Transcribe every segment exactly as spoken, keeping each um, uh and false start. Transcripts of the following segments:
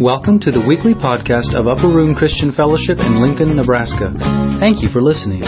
Welcome to the weekly podcast of Upper Room Christian Fellowship in Lincoln, Nebraska. Thank you for listening.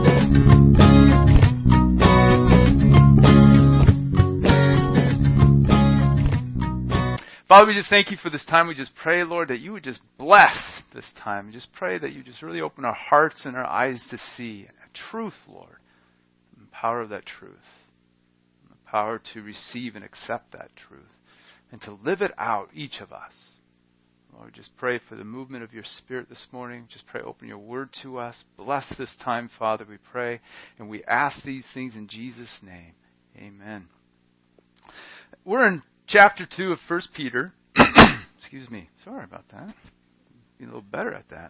Father, we just thank you for this time. We just pray, Lord, that you would just bless this time. We just pray that you just really open our hearts and our eyes to see truth, Lord, and the power of that truth, and the power to receive and accept that truth, and to live it out, each of us. Lord, just pray for the movement of your Spirit this morning. Just pray, open your word to us. Bless this time, Father, we pray. And we ask these things in Jesus' name. Amen. We're in chapter two of First Peter. Excuse me. Sorry about that. Be a little better at that.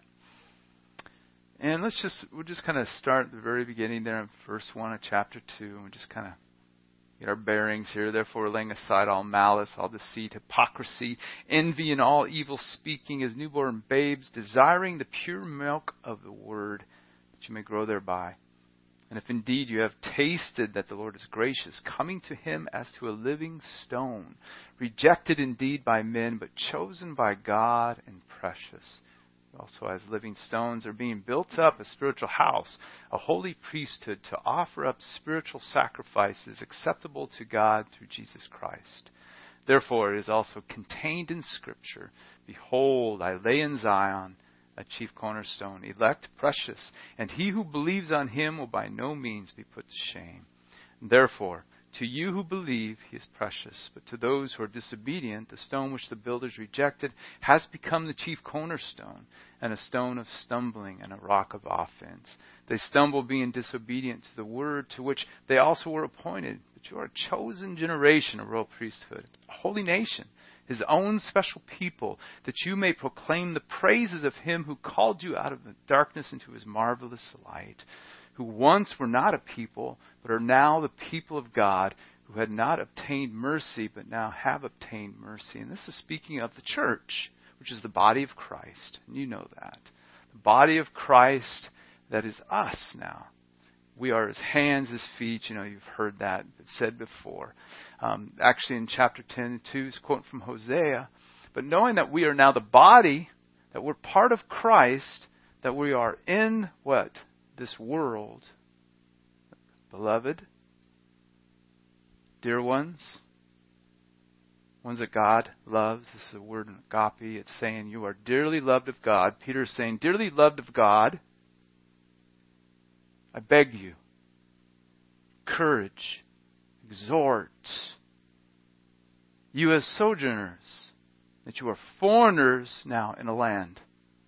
And let's just, we'll just kind of start at the very beginning there in verse one of chapter two. And we'll just kind of get our bearings here. Therefore, laying aside all malice, all deceit, hypocrisy, envy, and all evil speaking as newborn babes, desiring the pure milk of the word, that you may grow thereby. And if indeed you have tasted that the Lord is gracious, coming to him as to a living stone, rejected indeed by men, but chosen by God and precious. Also, as living stones, are being built up a spiritual house, a holy priesthood, to offer up spiritual sacrifices acceptable to God through Jesus Christ. Therefore, it is also contained in Scripture, Behold, I lay in Zion a chief cornerstone, elect, precious, and he who believes on him will by no means be put to shame. Therefore, to you who believe, he is precious. But to those who are disobedient, the stone which the builders rejected has become the chief cornerstone, and a stone of stumbling and a rock of offense. They stumble being disobedient to the word to which they also were appointed. But you are a chosen generation, a royal priesthood, a holy nation, his own special people, that you may proclaim the praises of him who called you out of the darkness into his marvelous light, who once were not a people, but are now the people of God, who had not obtained mercy, but now have obtained mercy. And this is speaking of the church, which is the body of Christ. And you know that. The body of Christ, that is us now. We are his hands, his feet. You know, you've heard that said before. Um, actually, in chapter ten, two is a quote from Hosea. But knowing that we are now the body, that we're part of Christ, that we are in what? This world. Beloved, dear ones, ones that God loves. This is a word in agape. It's saying you are dearly loved of God. Peter is saying, dearly loved of God, I beg you, courage, exhort you as sojourners, that you are foreigners now in a land,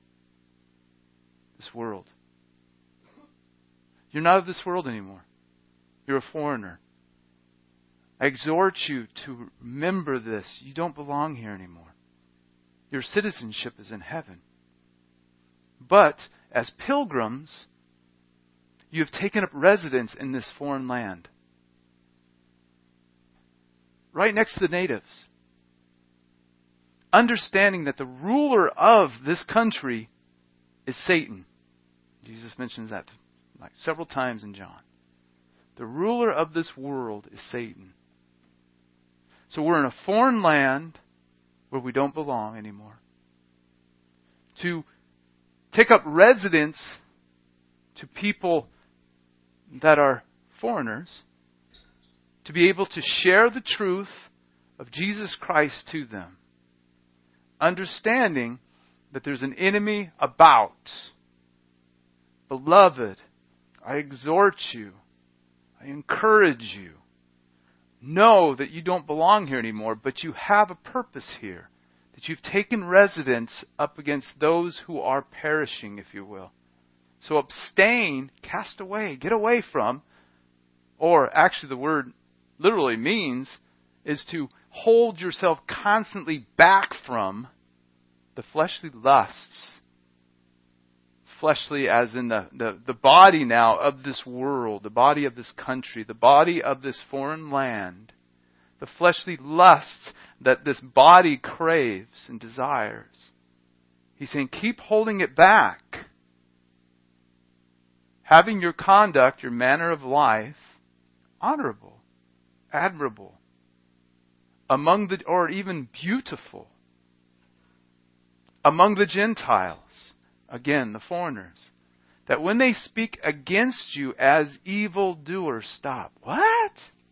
this world. You're not of this world anymore. You're a foreigner. I exhort you to remember this. You don't belong here anymore. Your citizenship is in heaven. But as pilgrims, you have taken up residence in this foreign land, right next to the natives, understanding that the ruler of this country is Satan. Jesus mentions that like several times in John. The ruler of this world is Satan. So we're in a foreign land where we don't belong anymore. To take up residence to people that are foreigners, to be able to share the truth of Jesus Christ to them, understanding that there's an enemy about. Beloved, I exhort you, I encourage you, know that you don't belong here anymore, but you have a purpose here, that you've taken residence up against those who are perishing, if you will. So abstain, cast away, get away from, or actually the word literally means is to hold yourself constantly back from the fleshly lusts. Fleshly as in the, the, the body now of this world, the body of this country, the body of this foreign land, the fleshly lusts that this body craves and desires. He's saying, keep holding it back. Having your conduct, your manner of life, honorable, admirable, among the, or even beautiful, among the Gentiles, again, the foreigners, that when they speak against you as evildoers, stop. What?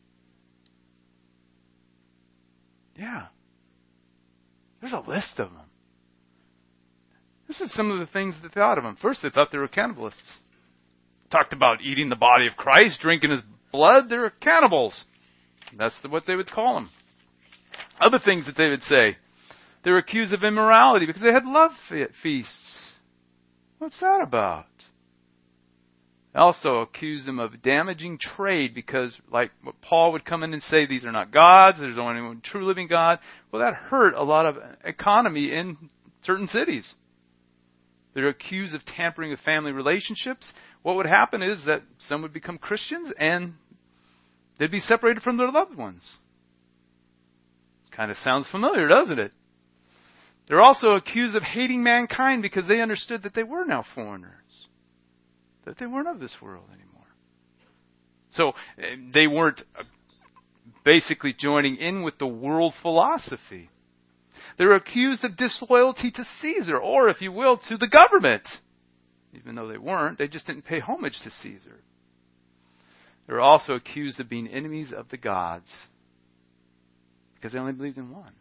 Yeah. There's a list of them. This is some of the things they thought of them. First, they thought they were cannibalists. Talked about eating the body of Christ, drinking his blood. They were cannibals. That's what they would call them. Other things that they would say. They were accused of immorality because they had love feasts. What's that about? They also accused them of damaging trade because, like what Paul would come in and say, these are not gods, there's only one true living God. Well, that hurt a lot of economy in certain cities. They're accused of tampering with family relationships. What would happen is that some would become Christians and they'd be separated from their loved ones. Kind of sounds familiar, doesn't it? They're also accused of hating mankind because they understood that they were now foreigners. That they weren't of this world anymore. So they weren't basically joining in with the world philosophy. They were accused of disloyalty to Caesar, or if you will, to the government. Even though they weren't, they just didn't pay homage to Caesar. They were also accused of being enemies of the gods because they only believed in one.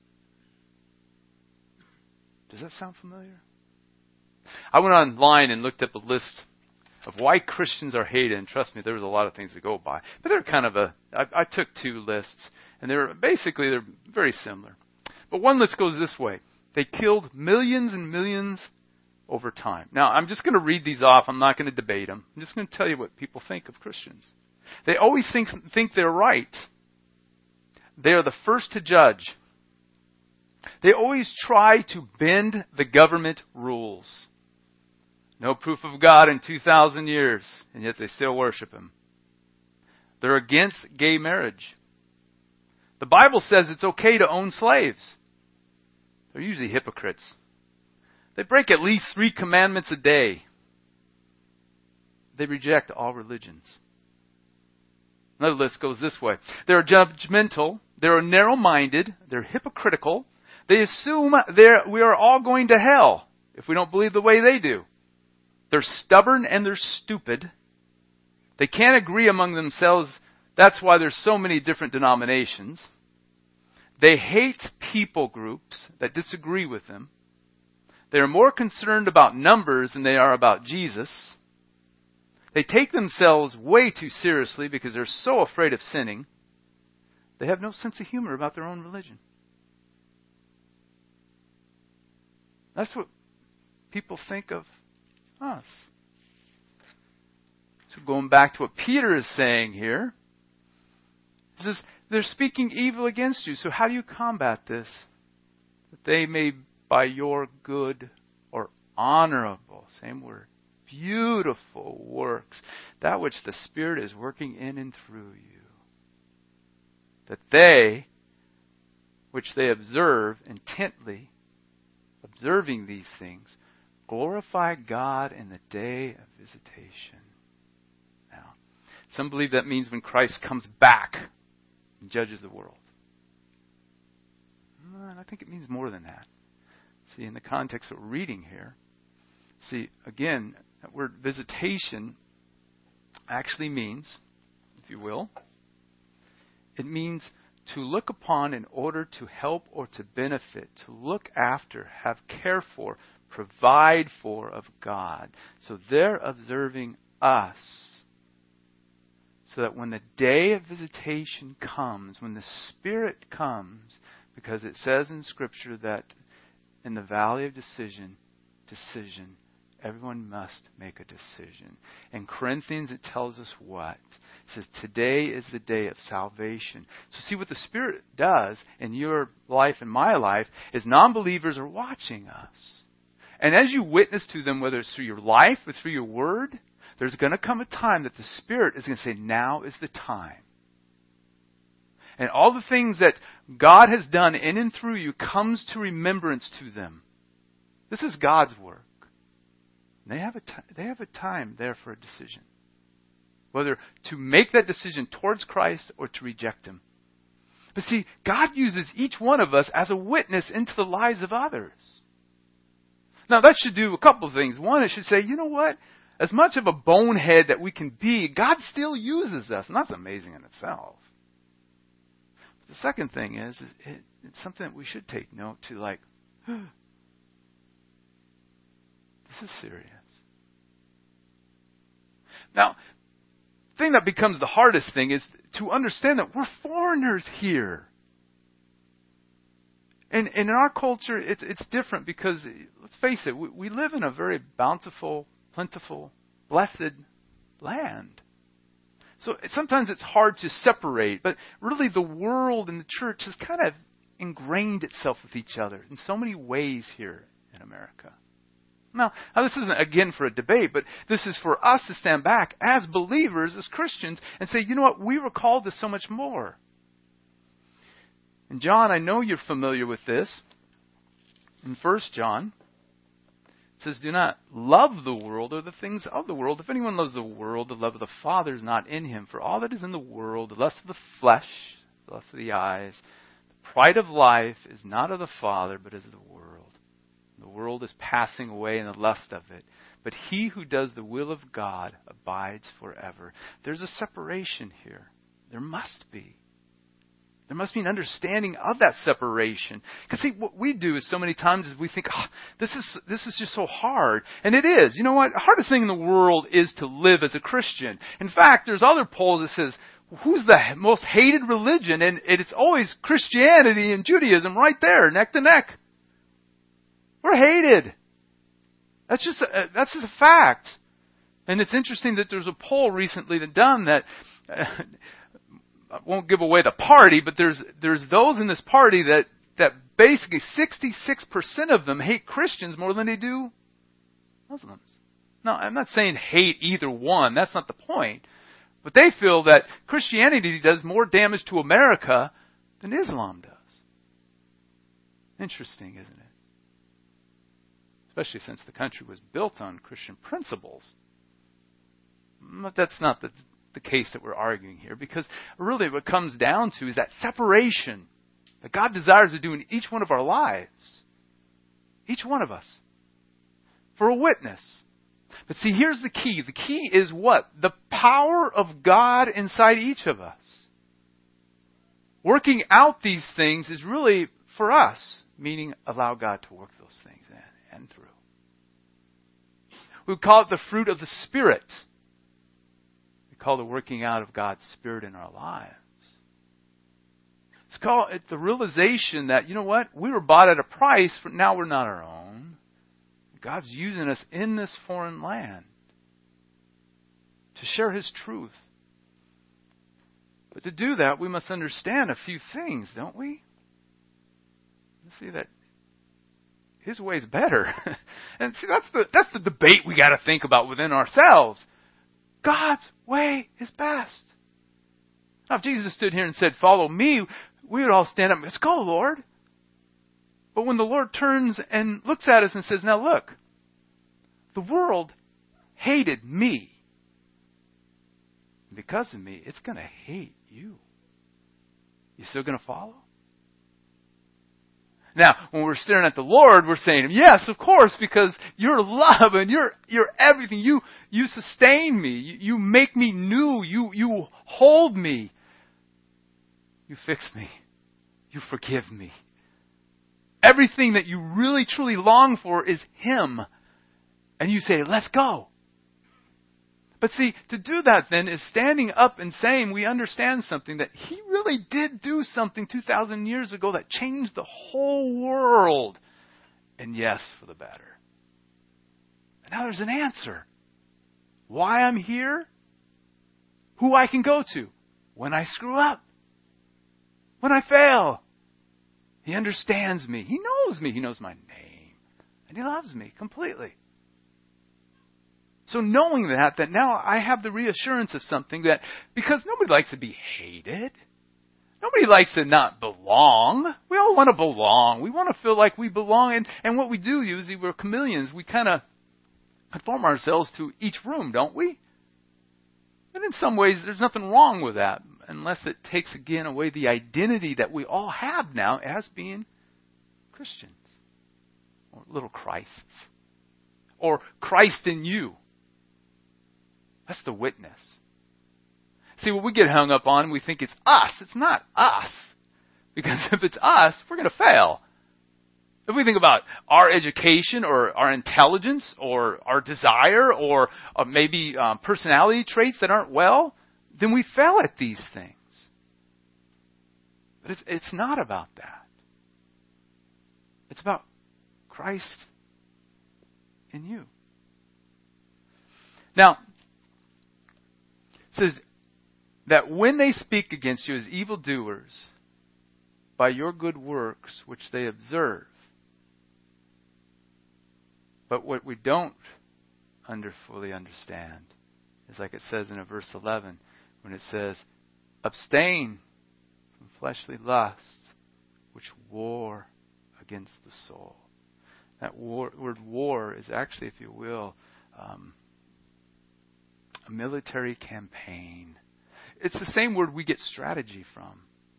Does that sound familiar? I went online and looked up a list of why Christians are hated, and trust me, there was a lot of things to go by. But they're kind of a, I, I took two lists, and they're basically, they're very similar. But one list goes this way. They killed millions and millions over time. Now, I'm just going to read these off. I'm not going to debate them. I'm just going to tell you what people think of Christians. They always think, think they're right. They are the first to judge. They always try to bend the government rules. No proof of God in two thousand years, and yet they still worship Him. They're against gay marriage. The Bible says it's okay to own slaves. They're usually hypocrites. They break at least three commandments a day. They reject all religions. Another list goes this way. They're judgmental. They're narrow-minded. They're hypocritical. They assume they're, we are all going to hell if we don't believe the way they do. They're stubborn and they're stupid. They can't agree among themselves. That's why there's so many different denominations. They hate people groups that disagree with them. They are more concerned about numbers than they are about Jesus. They take themselves way too seriously because they're so afraid of sinning. They have no sense of humor about their own religion. That's what people think of us. So going back to what Peter is saying here, he says, they're speaking evil against you. So how do you combat this? That they may, by your good or honorable, same word, beautiful works, that which the Spirit is working in and through you, that they, which they observe intently, observing these things, glorify God in the day of visitation. Now, some believe that means when Christ comes back and judges the world. And I think it means more than that. See, in the context that we're reading here, see, again, that word visitation actually means, if you will, it means to look upon in order to help or to benefit, to look after, have care for, provide for of God. So they're observing us. So that when the day of visitation comes, when the Spirit comes, because it says in Scripture that in the valley of decision, decision, everyone must make a decision. In Corinthians it tells us what? It says today is the day of salvation. So see what the Spirit does in your life and my life is non-believers are watching us. And as you witness to them, whether it's through your life or through your word, there's going to come a time that the Spirit is going to say, now is the time. And all the things that God has done in and through you comes to remembrance to them. This is God's work. They have a t- they have a time there for a decision. Whether to make that decision towards Christ or to reject Him. But see, God uses each one of us as a witness into the lives of others. Now that should do a couple of things. One, it should say, you know what? As much of a bonehead that we can be, God still uses us. And that's amazing in itself. But the second thing is, is it, it's something that we should take note to, like, this is serious. Now, the thing that becomes the hardest thing is to understand that we're foreigners here. And, and in our culture, it's, it's different because, let's face it, we, we live in a very bountiful, plentiful, blessed land. So sometimes it's hard to separate, but really the world and the church has kind of ingrained itself with each other in so many ways here in America. Now, now, this isn't, again, for a debate, but this is for us to stand back as believers, as Christians, and say, you know what, we were called to so much more. And John, I know you're familiar with this. In First John, it says, do not love the world or the things of the world. If anyone loves the world, the love of the Father is not in him. For all that is in the world, the lust of the flesh, the lust of the eyes, the pride of life is not of the Father, but is of the world. The world is passing away in the lust of it. But he who does the will of God abides forever. There's a separation here. There must be. There must be an understanding of that separation. Because see, what we do is so many times is we think, oh, this is this is just so hard. And it is. You know what? The hardest thing in the world is to live as a Christian. In fact, there's other polls that says, who's the most hated religion? And it's always Christianity and Judaism right there, neck to neck. We're hated. That's just a, that's just a fact. And it's interesting that there's a poll recently that done that uh, I won't give away the party, but there's there's those in this party that that basically sixty-six percent of them hate Christians more than they do Muslims. Now, I'm not saying hate either one. That's not the point. But they feel that Christianity does more damage to America than Islam does. Interesting, isn't it? Especially since the country was built on Christian principles. But that's not the, the case that we're arguing here, because really what it comes down to is that separation that God desires to do in each one of our lives. Each one of us. For a witness. But see, here's the key. The key is what? The power of God inside each of us. Working out these things is really for us, meaning allow God to work those things in and through. We call it the fruit of the Spirit. We call the working out of God's Spirit in our lives. It's called it the realization that, you know what? We were bought at a price, but now we're not our own. God's using us in this foreign land to share His truth. But to do that, we must understand a few things, don't we? Let's see that His way is better. And see, that's the that's the debate we got to think about within ourselves. God's way is best. Now, if Jesus stood here and said, follow me, we would all stand up and let's go, Lord. But when the Lord turns and looks at us and says, now look, the world hated me. And because of me, it's going to hate you. You still going to follow? Now, when we're staring at the Lord, we're saying, yes, of course, because you're love and you're you're everything. You you sustain me. You, you make me new. You you hold me. You fix me. You forgive me. Everything that you really, truly long for is Him. And you say, let's go. But see, to do that then is standing up and saying we understand something, that He really did do something two thousand years ago that changed the whole world. And yes, for the better. And now there's an answer. Why I'm here? Who I can go to? When I screw up. When I fail. He understands me. He knows me. He knows my name. And He loves me completely. So knowing that, that now I have the reassurance of something that, because nobody likes to be hated. Nobody likes to not belong. We all want to belong. We want to feel like we belong. And, and what we do usually, we're chameleons. We kind of conform ourselves to each room, don't we? And in some ways, there's nothing wrong with that, unless it takes again away the identity that we all have now as being Christians or little Christs. or Christ in you. That's the witness. See, what we get hung up on, we think it's us. It's not us. Because if it's us, we're going to fail. If we think about our education or our intelligence or our desire or uh, maybe um, personality traits that aren't well, then we fail at these things. But it's, it's not about that. It's about Christ in you. Now, it says that when they speak against you as evildoers by your good works which they observe. But what we don't under fully understand is like it says in verse eleven, when it says, abstain from fleshly lusts which war against the soul. That war, word war is actually, if you will, um, a military campaign. It's the same word we get strategy from.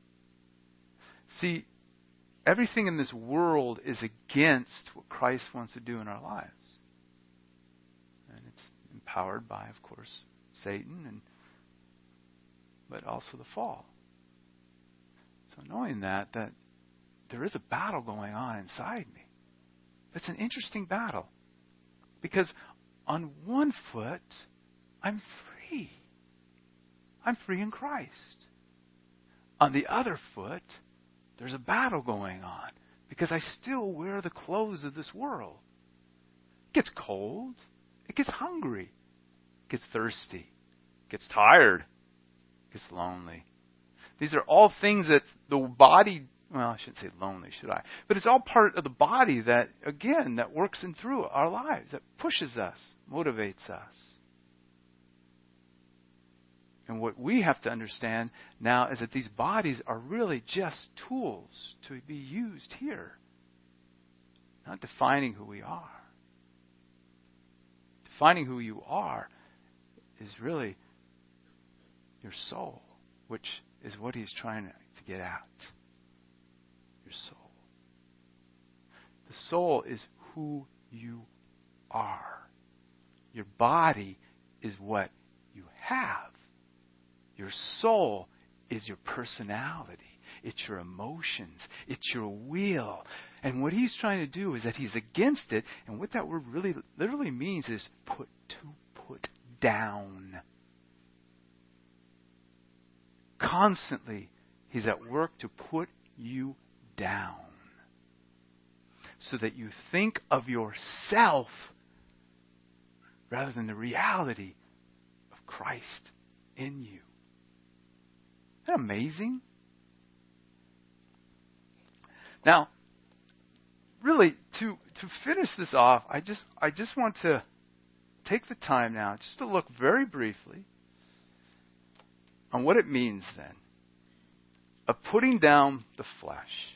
See, everything in this world is against what Christ wants to do in our lives. And it's empowered by, of course, Satan, and but also the fall. So knowing that, that there is a battle going on inside me. It's an interesting battle. Because on one foot, I'm free. I'm free in Christ. On the other foot, there's a battle going on because I still wear the clothes of this world. It gets cold. It gets hungry. It gets thirsty. It gets tired. It gets lonely. These are all things that the body, well, I shouldn't say lonely, should I? But it's all part of the body that, again, that works in through our lives, that pushes us, motivates us. And what we have to understand now is that these bodies are really just tools to be used here, not defining who we are. Defining who you are is really your soul, which is what he's trying to get at. Your soul. The soul is who you are. Your body is what you have. Your soul is your personality. It's your emotions. It's your will. And what he's trying to do is that he's against it. And what that word really literally means is put to put down. Constantly, he's at work to put you down. So that you think of yourself rather than the reality of Christ in you. Isn't that amazing? Now, really, to to finish this off, I just I just want to take the time now just to look very briefly on what it means then of putting down the flesh.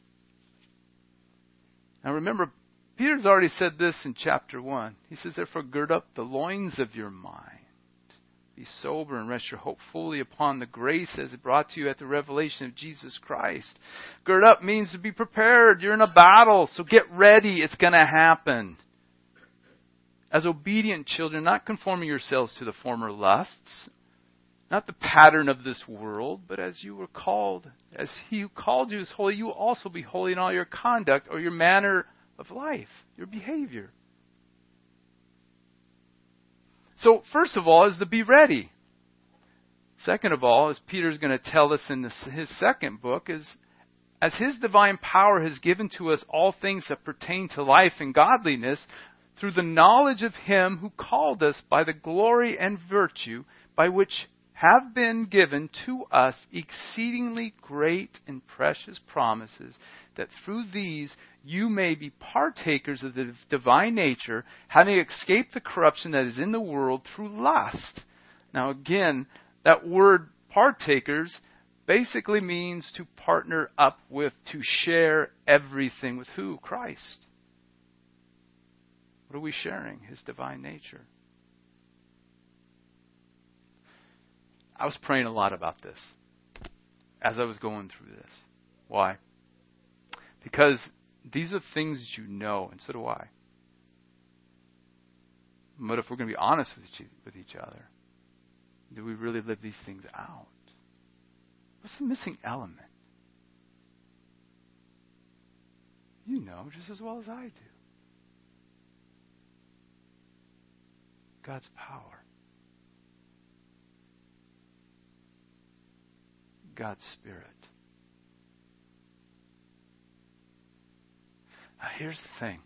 Now remember, Peter's already said this in chapter one. He says, therefore gird up the loins of your mind. Be sober and rest your hope fully upon the grace as it brought to you at the revelation of Jesus Christ. Gird up means to be prepared. You're in a battle, so get ready. It's going to happen. As obedient children, not conforming yourselves to the former lusts, not the pattern of this world, but as you were called, as He who called you is holy, you will also be holy in all your conduct or your manner of life, your behavior. So, first of all, is to be ready. Second of all, as Peter's going to tell us in this, his second book, is as His divine power has given to us all things that pertain to life and godliness, through the knowledge of Him who called us by the glory and virtue by which have been given to us exceedingly great and precious promises, that through these you may be partakers of the divine nature, having escaped the corruption that is in the world through lust. Now again, that word partakers basically means to partner up with, to share everything with who? Christ. What are we sharing? His divine nature. I was praying a lot about this as I was going through this. Why? Because these are things that you know, and so do I. But if we're going to be honest with each, with each other, do we really live these things out? What's the missing element? You know just as well as I do. God's power. God's Spirit. Now here's the thing.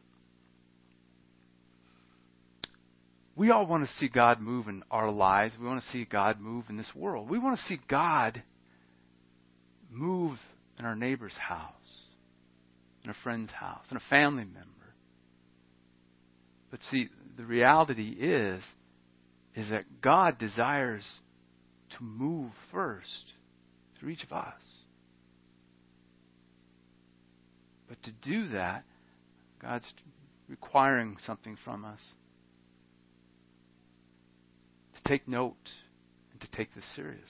We all want to see God move in our lives. We want to see God move in this world. We want to see God move in our neighbor's house, in a friend's house, in a family member. But see, the reality is, is that God desires to move first through each of us. But to do that, God's requiring something from us. To take note and to take this serious.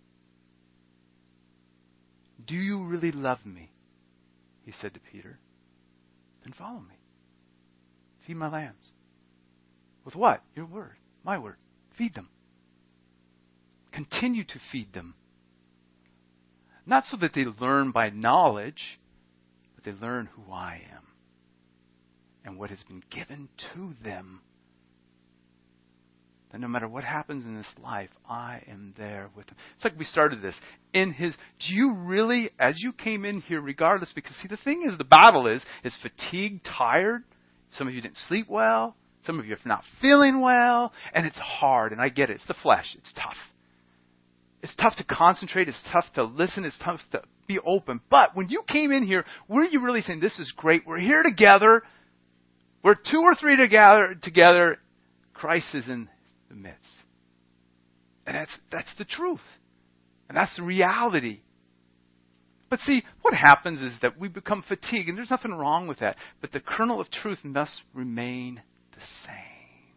Do you really love me? He said to Peter. Then follow me. Feed my lambs. With what? Your word. My word. Feed them. Continue to feed them. Not so that they learn by knowledge, but they learn who I am and what has been given to them. That no matter what happens in this life, I am there with them. It's like we started this. In His, do you really, as you came in here, regardless, because see, the thing is, the battle is, is fatigue, tired. Some of you didn't sleep well. Some of you are not feeling well. And it's hard, and I get it. It's the flesh. It's tough. It's tough to concentrate. It's tough to listen. It's tough to be open. But when you came in here, were you really saying, this is great. We're here together. We're two or three together. together. Christ is in the midst. And that's that's the truth. And that's the reality. But see, what happens is that we become fatigued, and there's nothing wrong with that. But the kernel of truth must remain the same.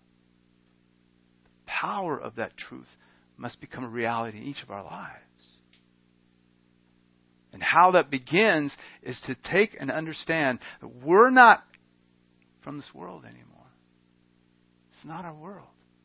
The power of that truth must become a reality in each of our lives. And how that begins is to take and understand that we're not from this world anymore. It's not our world.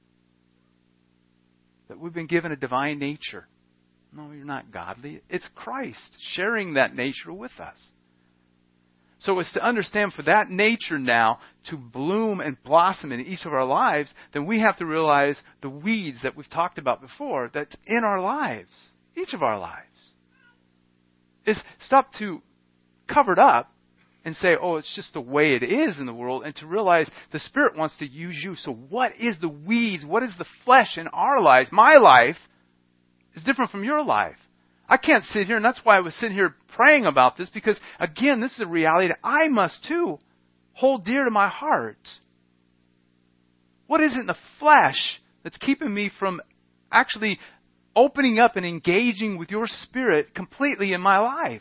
That we've been given a divine nature. No, you're not godly. It's Christ sharing that nature with us. So it's to understand for that nature now to bloom and blossom in each of our lives, then we have to realize the weeds that we've talked about before that's in our lives, each of our lives. Is stop to cover it up and say, oh, it's just the way it is in the world, and to realize the Spirit wants to use you. So what is the weeds? What is the flesh in our lives? My life is different from your life. I can't sit here, and that's why I was sitting here praying about this, because, again, this is a reality that I must, too, hold dear to my heart. What is it in the flesh that's keeping me from actually opening up and engaging with your Spirit completely in my life?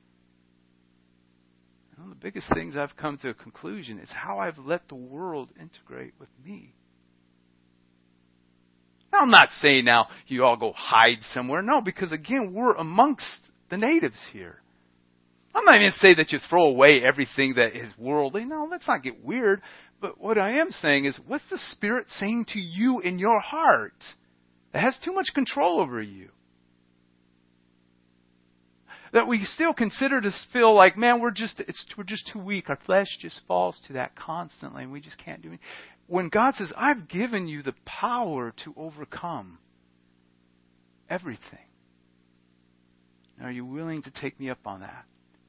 One of the biggest things I've come to a conclusion is how I've let the world integrate with me. Now, I'm not saying now you all go hide somewhere. No, because again, we're amongst the natives here. I'm not even saying that you throw away everything that is worldly. No, let's not get weird. But what I am saying is, what's the Spirit saying to you in your heart that has too much control over you? That we still consider to feel like, man, we're just it's we're just too weak. Our flesh just falls to that constantly, and we just can't do anything. When God says, I've given you the power to overcome everything. Are you willing to take me up on that?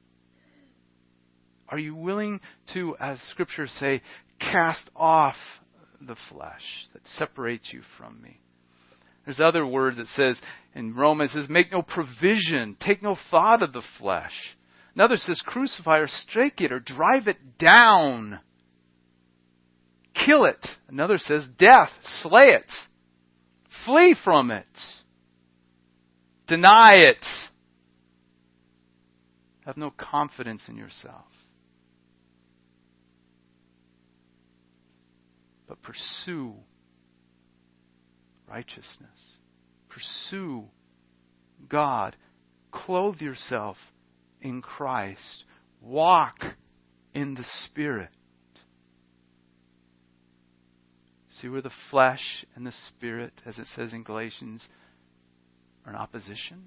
Are you willing to, as Scriptures say, cast off the flesh that separates you from me? There's other words that says, in Romans, it says, make no provision, take no thought of the flesh. Another says, crucify or strike it or drive it down. Kill it. Another says, death, slay it. Flee from it. Deny it. Have no confidence in yourself. But pursue righteousness. Pursue God. Clothe yourself in Christ. Walk in the Spirit. See where the flesh and the spirit, as it says in Galatians, are in opposition?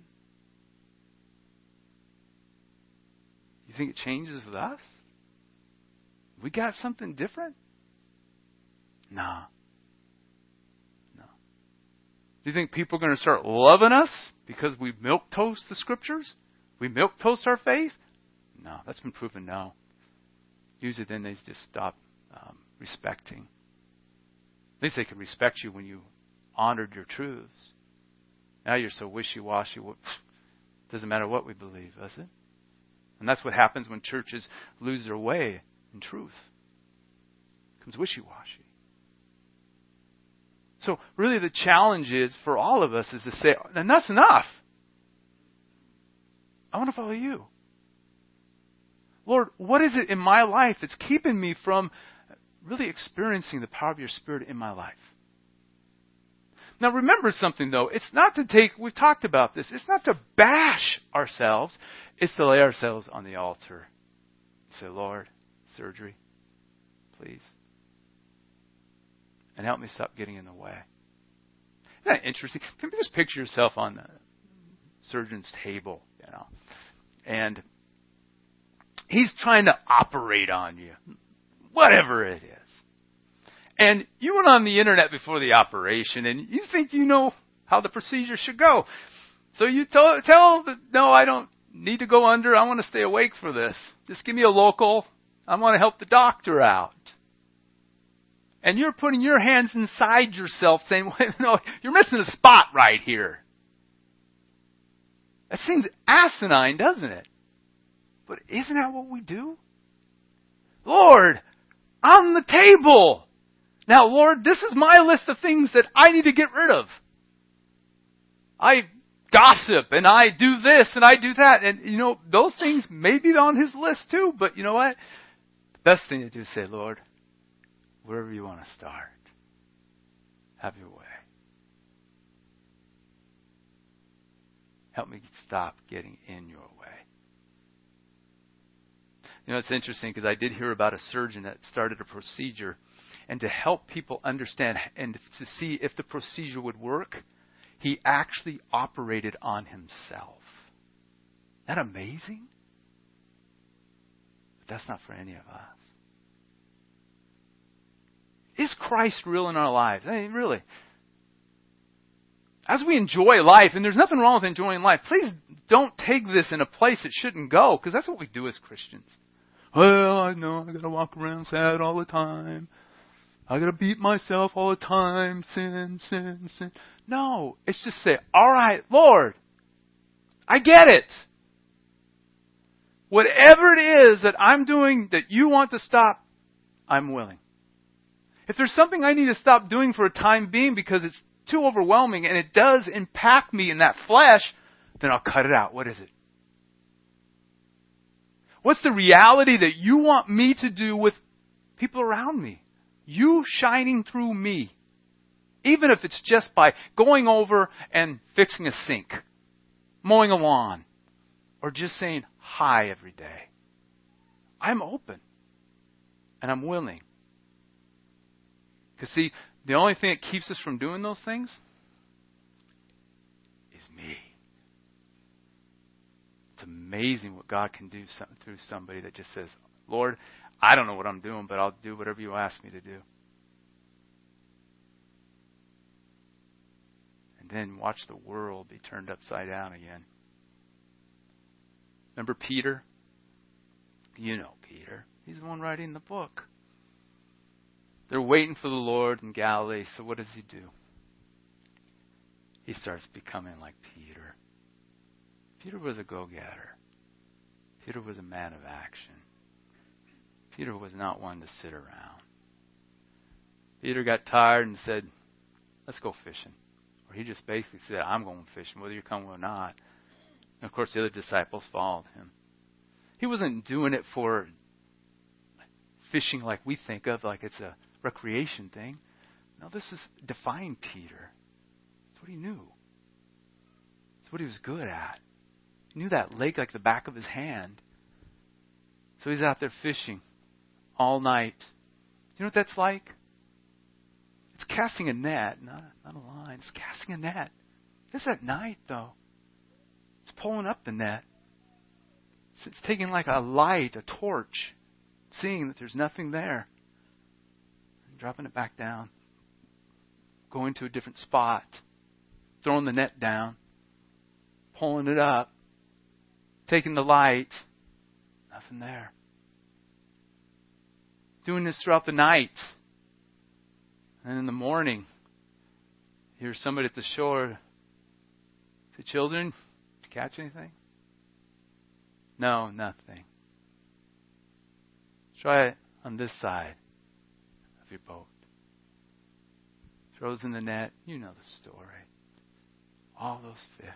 You think it changes with us? We got something different? No. No. Do you think people are going to start loving us because we milquetoast the Scriptures? We milquetoast our faith? No, that's been proven no. Usually then they just stop um, respecting. At least they can respect you when you honored your truths. Now you're so wishy-washy. Well, doesn't matter what we believe, does it? And that's what happens when churches lose their way in truth. It becomes wishy-washy. So really the challenge is for all of us is to say, enough's enough. I want to follow you. Lord, what is it in my life that's keeping me from really experiencing the power of your Spirit in my life? Now remember something though, it's not to take, we've talked about this, it's not to bash ourselves, it's to lay ourselves on the altar. Say, Lord, surgery, please. And help me stop getting in the way. Isn't that interesting? Can you just picture yourself on the surgeon's table, you know, and he's trying to operate on you, whatever it is. And you went on the internet before the operation, and you think you know how the procedure should go. So you tell, tell the, no, I don't need to go under. I want to stay awake for this. Just give me a local. I want to help the doctor out. And you're putting your hands inside yourself saying, wait, no, you're missing a spot right here. That seems asinine, doesn't it? But isn't that what we do? Lord, on the table. Now, Lord, this is my list of things that I need to get rid of. I gossip and I do this and I do that. And, you know, those things may be on his list too. But you know what? The best thing to do is say, Lord, wherever you want to start, have your way. Help me stop getting in your way. You know, it's interesting because I did hear about a surgeon that started a procedure, and to help people understand and to see if the procedure would work, he actually operated on himself. Isn't that amazing? But that's not for any of us. Is Christ real in our lives? I mean, really. As we enjoy life, and there's nothing wrong with enjoying life, please don't take this in a place it shouldn't go, because that's what we do as Christians. Well, I know I gotta walk around sad all the time. I gotta beat myself all the time. Sin, sin, sin. No, it's just say, all right, Lord, I get it. Whatever it is that I'm doing that you want to stop, I'm willing. If there's something I need to stop doing for a time being because it's too overwhelming and it does impact me in that flesh, then I'll cut it out. What is it? What's the reality that you want me to do with people around me? You shining through me. Even if it's just by going over and fixing a sink, mowing a lawn, or just saying hi every day. I'm open. And I'm willing. Because see, the only thing that keeps us from doing those things is me. It's amazing what God can do through somebody that just says, Lord, I don't know what I'm doing, but I'll do whatever you ask me to do. And then watch the world be turned upside down again. Remember Peter? You know Peter. He's the one writing the book. They're waiting for the Lord in Galilee, so what does he do? He starts becoming like Peter. Peter was a go-getter. Peter was a man of action. Peter was not one to sit around. Peter got tired and said, let's go fishing. Or he just basically said, I'm going fishing, whether you come or not. And of course, the other disciples followed him. He wasn't doing it for fishing like we think of, like it's a recreation thing. No, this is defying Peter. It's what he knew. It's what he was good at. He knew that lake like the back of his hand. So he's out there fishing all night. You know what that's like? It's casting a net, not, not a line. It's casting a net. This is at night, though. It's pulling up the net. It's, it's taking like a light, a torch, seeing that there's nothing there, and dropping it back down, going to a different spot, throwing the net down, pulling it up, taking the light, nothing there. Doing this throughout the night. And in the morning, you hear somebody at the shore say, "Children, did you catch anything?" "No, nothing." Try it on this side of your boat. Throws in the net. You know the story. All those fish.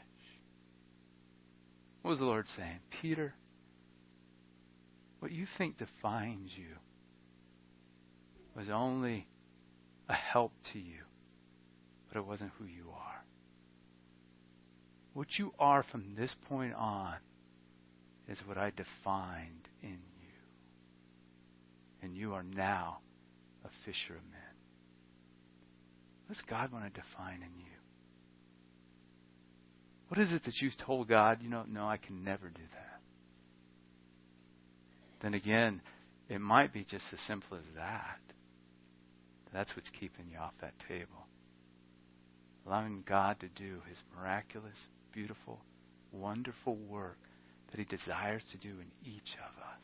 What was the Lord saying? Peter, what you think defines you was only a help to you, but it wasn't who you are. What you are from this point on is what I defined in you. And you are now a fisher of men. What does God want to define in you? What is it that you've told God, you know, no, I can never do that? Then again, it might be just as simple as that. That's what's keeping you off that table. Allowing God to do His miraculous, beautiful, wonderful work that He desires to do in each of us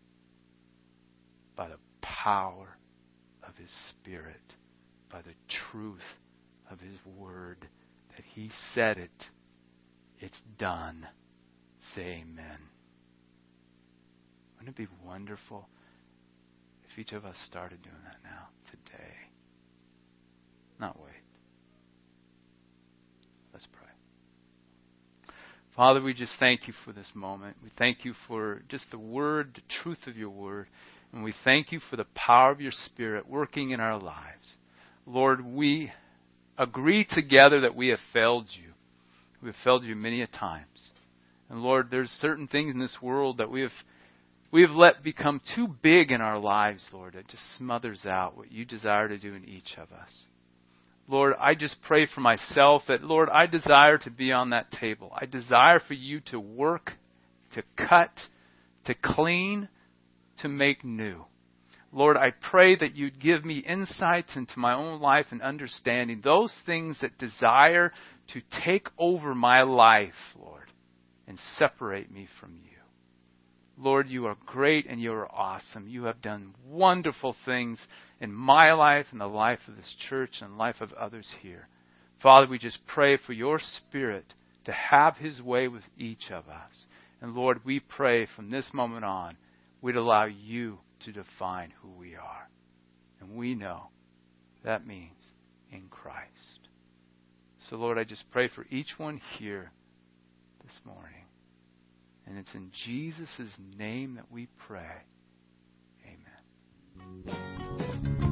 by the power of His Spirit, by the truth of His Word, that He said it, it's done. Say amen. Wouldn't it be wonderful if each of us started doing that now, today? Not wait. Let's pray. Father, we just thank you for this moment. We thank you for just the Word, the truth of your Word. And we thank you for the power of your Spirit working in our lives. Lord, we agree together that we have failed you. We have failed you many a times. And Lord, there's certain things in this world that we have we have let become too big in our lives, Lord. It just smothers out what you desire to do in each of us. Lord, I just pray for myself that, Lord, I desire to be on that table. I desire for you to work, to cut, to clean, to make new. Lord, I pray that you'd give me insights into my own life and understanding those things that desire to take over my life, Lord, and separate me from you. Lord, you are great and you are awesome. You have done wonderful things in my life and the life of this church and the life of others here. Father, we just pray for your Spirit to have His way with each of us. And Lord, we pray from this moment on, we'd allow you to define who we are. And we know that means in Christ. So Lord, I just pray for each one here this morning. And it's in Jesus' name that we pray. Amen.